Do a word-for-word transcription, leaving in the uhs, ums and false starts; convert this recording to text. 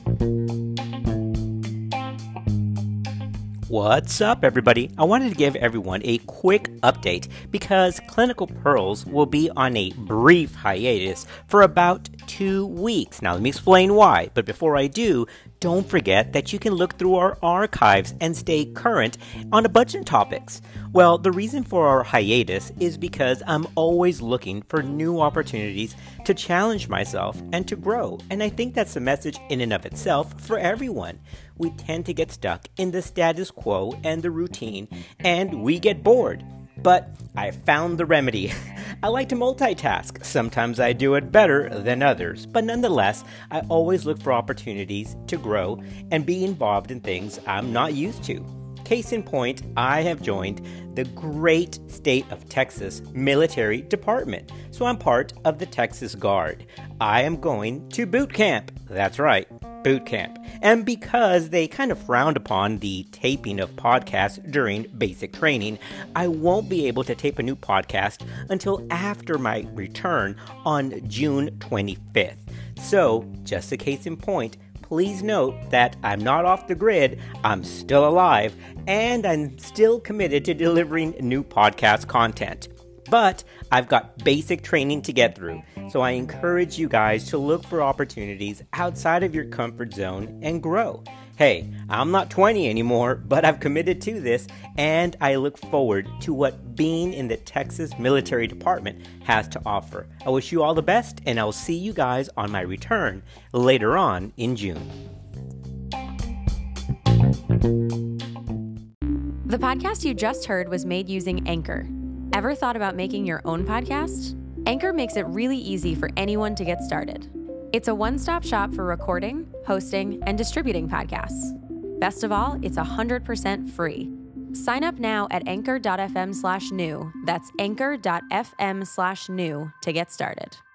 What's up, everybody? I wanted to give everyone a quick update because Clinical Pearls will be on a brief hiatus for about two weeks. Now, let me explain why, but before I do, don't forget that you can look through our archives and stay current on a bunch of topics. Well, the reason for our hiatus is because I'm always looking for new opportunities to challenge myself and to grow, and I think that's a message in and of itself for everyone. We tend to get stuck in the status quo and the routine, and we get bored. But I found the remedy. I like to multitask. Sometimes I do it better than others, but nonetheless, I always look for opportunities to grow and be involved in things I'm not used to. Case in point, I have joined the great state of Texas military department, so I'm part of the Texas Guard. I am going to boot camp. That's right, boot camp. And because they kind of frowned upon the taping of podcasts during basic training, I won't be able to tape a new podcast until after my return on June twenty-fifth. So, just a case in point, please note that I'm not off the grid, I'm still alive, and I'm still committed to delivering new podcast content. But I've got basic training to get through, so I encourage you guys to look for opportunities outside of your comfort zone and grow. Hey, I'm not twenty anymore, but I've committed to this, and I look forward to what being in the Texas Military Department has to offer. I wish you all the best, and I'll see you guys on my return later on in June. The podcast you just heard was made using Anchor. Ever thought about making your own podcast? Anchor makes it really easy for anyone to get started. It's a one-stop shop for recording, hosting, and distributing podcasts. Best of all, it's one hundred percent free. Sign up now at anchor.fm slash new. That's anchor.fm slash new to get started.